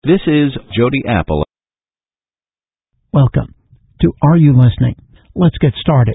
This is Jody Apple. Welcome to Are You Listening? Let's get started.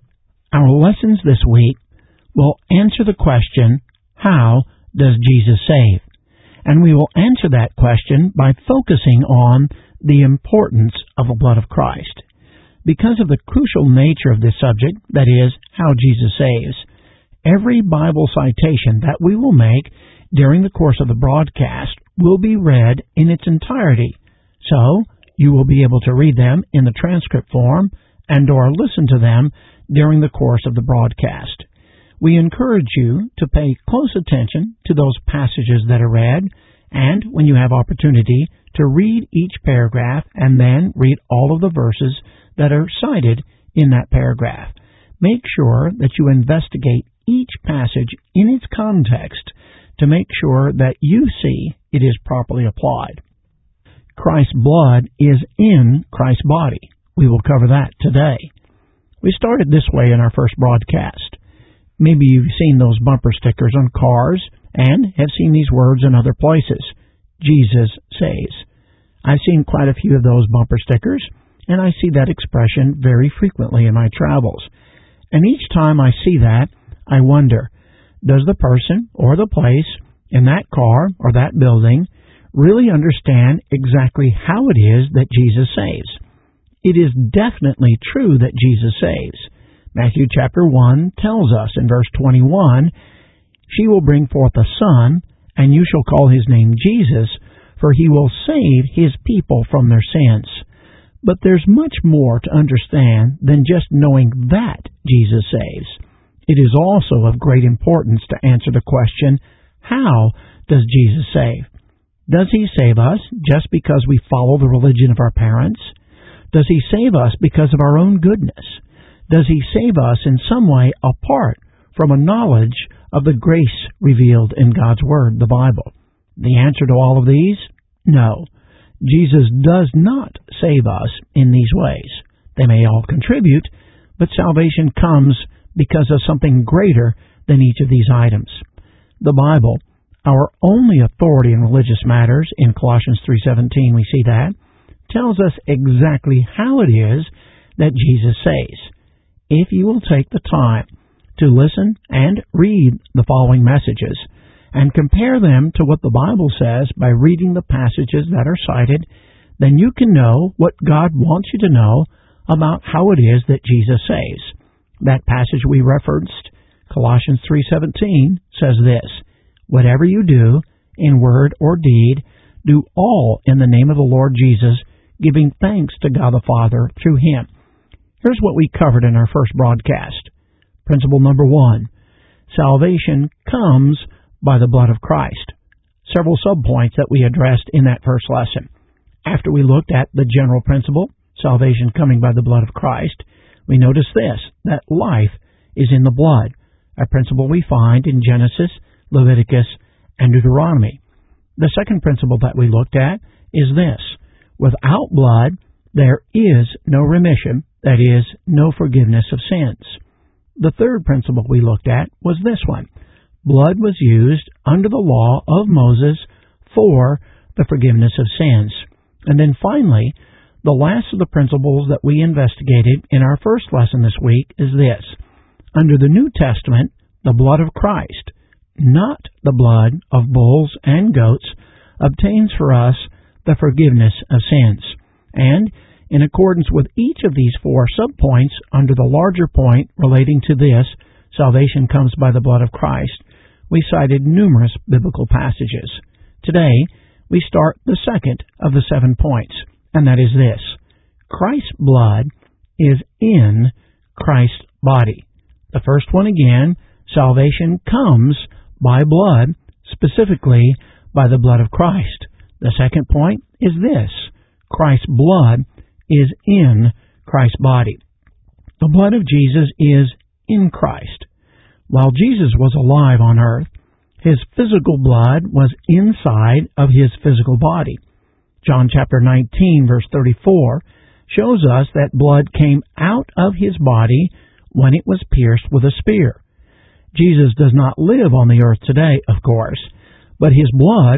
Our lessons this week will answer the question, how does Jesus save? And we will answer that question by focusing on the importance of the blood of Christ. Because of the crucial nature of this subject, that is, how Jesus saves, every Bible citation that we will make during the course of the broadcast will be read in its entirety. So, you will be able to read them in the transcript form and or listen to them during the course of the broadcast. We encourage you to pay close attention to those passages that are read, and when you have opportunity, to read each paragraph and then read all of the verses that are cited in that paragraph. Make sure that you investigate each passage in its context to make sure that you see it is properly applied. Christ's blood is in Christ's body. We will cover that today. We started this way in our first broadcast. Maybe you've seen those bumper stickers on cars and have seen these words in other places. Jesus saves. I've seen quite a few of those bumper stickers, and I see that expression very frequently in my travels. And each time I see that, I wonder, does the person or the place in that car or that building really understand exactly how it is that Jesus saves? It is definitely true that Jesus saves. Matthew chapter 1 tells us in verse 21, "She will bring forth a son, and you shall call his name Jesus, for he will save his people from their sins." But there's much more to understand than just knowing that Jesus saves. It is also of great importance to answer the question, how does Jesus save? Does he save us just because we follow the religion of our parents? Does he save us because of our own goodness? Does he save us in some way apart from a knowledge of the grace revealed in God's Word, the Bible? The answer to all of these? No. Jesus does not save us in these ways. They may all contribute, but salvation comes because of something greater than each of these items. The Bible, our only authority in religious matters, in Colossians 3:17 we see that, tells us exactly how it is that Jesus saves. If you will take the time to listen and read the following messages and compare them to what the Bible says by reading the passages that are cited, then you can know what God wants you to know about how it is that Jesus saves. That passage we referenced, Colossians 3:17, says this, "Whatever you do, in word or deed, do all in the name of the Lord Jesus, giving thanks to God the Father through Him." Here's what we covered in our first broadcast. Principle number 1, salvation comes by the blood of Christ. Several subpoints that we addressed in that first lesson. After we looked at the general principle, salvation coming by the blood of Christ, we notice this, that life is in the blood, a principle we find in Genesis, Leviticus, and Deuteronomy. The second principle that we looked at is this, without blood, there is no remission, that is, no forgiveness of sins. The third principle we looked at was this one, blood was used under the law of Moses for the forgiveness of sins. And then finally, the last of the principles that we investigated in our first lesson this week is this. Under the New Testament, the blood of Christ, not the blood of bulls and goats, obtains for us the forgiveness of sins. And in accordance with each of these four subpoints, under the larger point relating to this, salvation comes by the blood of Christ, we cited numerous biblical passages. Today, we start the second of the 7 points, and that is this. Christ's blood is in Christ's body. The first one again, salvation comes by blood, specifically by the blood of Christ. The second point is this. Christ's blood is in Christ's body. The blood of Jesus is in Christ. While Jesus was alive on earth, his physical blood was inside of his physical body. John chapter 19, verse 34, shows us that blood came out of his body when it was pierced with a spear. Jesus does not live on the earth today, of course, but his blood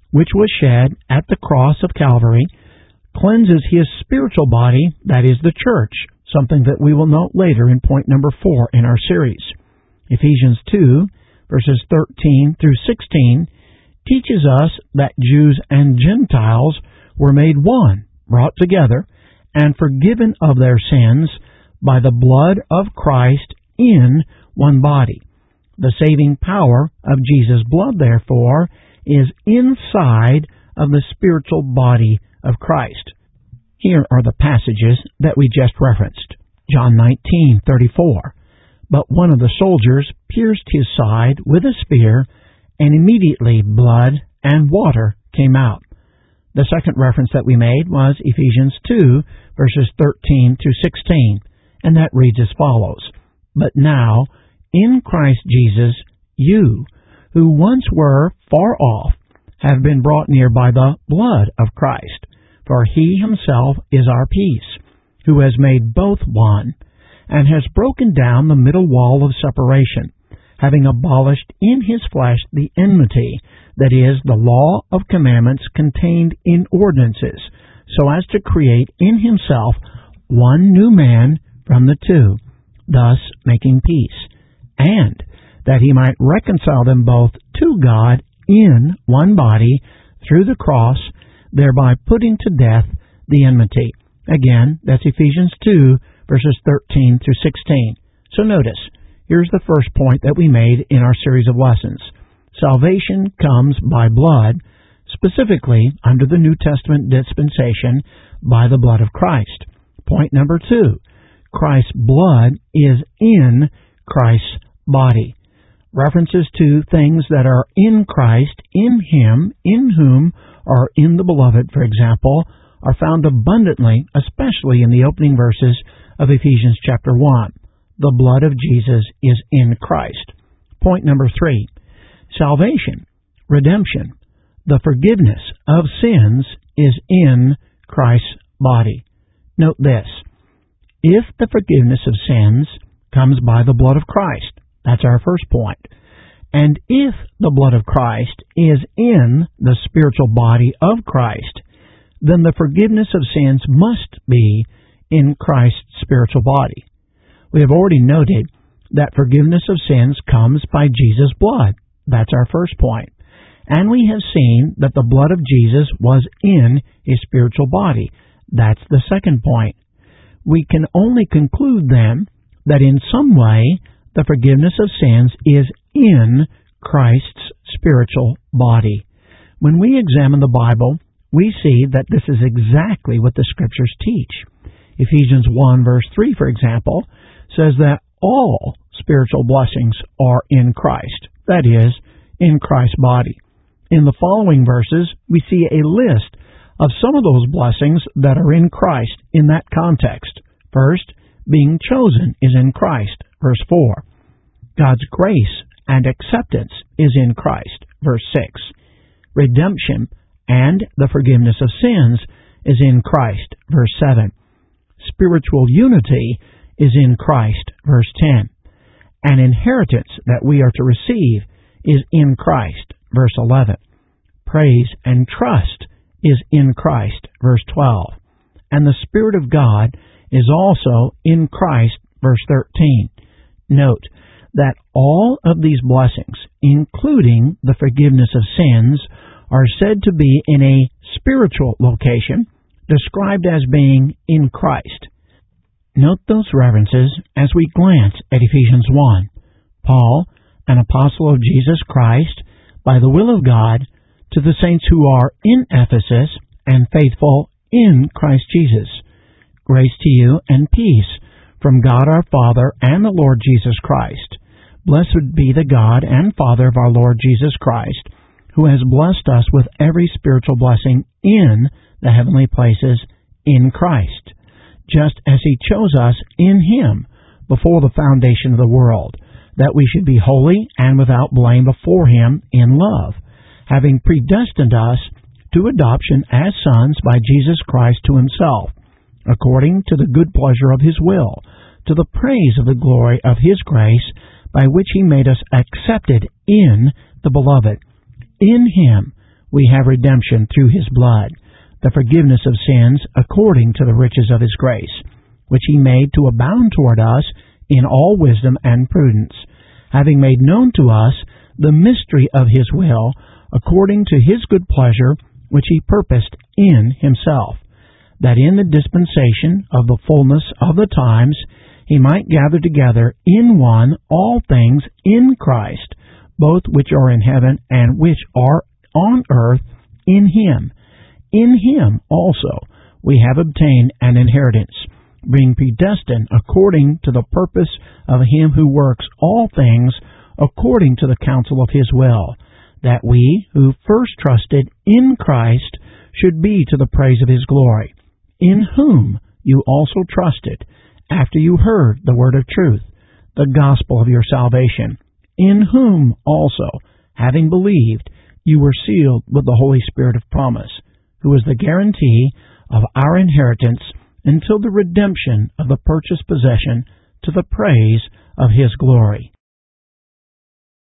which was shed at the cross of Calvary, cleanses his spiritual body, that is the church, something that we will note later in point number 4 in our series. Ephesians 2, verses 13 through 16, teaches us that Jews and Gentiles were made one, brought together, and forgiven of their sins by the blood of Christ in one body. The saving power of Jesus' blood, therefore, is inside of the spiritual body of Christ. Here are the passages that we just referenced. John 19:34. But one of the soldiers pierced his side with a spear, and immediately blood and water came out. The second reference that we made was Ephesians 2, verses 13 through 16, and that reads as follows. But now, in Christ Jesus, you, who once were far off, have been brought near by the blood of Christ. For he himself is our peace, who has made both one, and has broken down the middle wall of separation, having abolished in his flesh the enmity, that is, the law of commandments contained in ordinances, so as to create in himself one new man from the two, thus making peace, and that he might reconcile them both to God in one body through the cross, thereby putting to death the enmity. Again, that's Ephesians 2, verses 13 through 16. So notice, here's the first point that we made in our series of lessons. Salvation comes by blood, specifically under the New Testament dispensation by the blood of Christ. Point number 2, Christ's blood is in Christ's body. References to things that are in Christ, in Him, in whom, or in the Beloved, for example, are found abundantly, especially in the opening verses of Ephesians chapter 1. The blood of Jesus is in Christ. Point number 3, salvation, redemption, the forgiveness of sins is in Christ's body. Note this, if the forgiveness of sins comes by the blood of Christ, that's our first point. And if the blood of Christ is in the spiritual body of Christ, then the forgiveness of sins must be in Christ's spiritual body. We have already noted that forgiveness of sins comes by Jesus' blood. That's our first point. And we have seen that the blood of Jesus was in his spiritual body. That's the second point. We can only conclude then that in some way the forgiveness of sins is in Christ's spiritual body. When we examine the Bible, we see that this is exactly what the Scriptures teach. Ephesians 1 verse 3, for example, says that all spiritual blessings are in Christ, that is, in Christ's body. In the following verses, we see a list of some of those blessings that are in Christ in that context. First, being chosen is in Christ, verse 4. God's grace and acceptance is in Christ, verse 6. Redemption and the forgiveness of sins is in Christ, verse 7. Spiritual unity is in Christ, verse 10. An inheritance that we are to receive is in Christ, verse 11. Praise and trust is in Christ, verse 12. And the Spirit of God is also in Christ, verse 13. Note that all of these blessings, including the forgiveness of sins, are said to be in a spiritual location, described as being in Christ. Note those references as we glance at Ephesians 1. Paul, an apostle of Jesus Christ, by the will of God, to the saints who are in Ephesus and faithful in Christ Jesus. Grace to you and peace from God our Father and the Lord Jesus Christ. Blessed be the God and Father of our Lord Jesus Christ, who has blessed us with every spiritual blessing in the heavenly places in Christ, just as He chose us in Him before the foundation of the world, that we should be holy and without blame before Him in love, having predestined us to adoption as sons by Jesus Christ to Himself, according to the good pleasure of His will, to the praise of the glory of His grace, by which He made us accepted in the Beloved. In Him we have redemption through his blood, the forgiveness of sins according to the riches of his grace, which he made to abound toward us in all wisdom and prudence, having made known to us the mystery of his will, according to his good pleasure, which he purposed in himself, that in the dispensation of the fullness of the times he might gather together in one all things in Christ, both which are in heaven and which are on earth, in him. In him also we have obtained an inheritance, being predestined according to the purpose of him who works all things according to the counsel of his will, that we who first trusted in Christ should be to the praise of his glory, in whom you also trusted, after you heard the word of truth, the gospel of your salvation, in whom also, having believed, you were sealed with the Holy Spirit of promise, who is the guarantee of our inheritance until the redemption of the purchased possession, to the praise of his glory.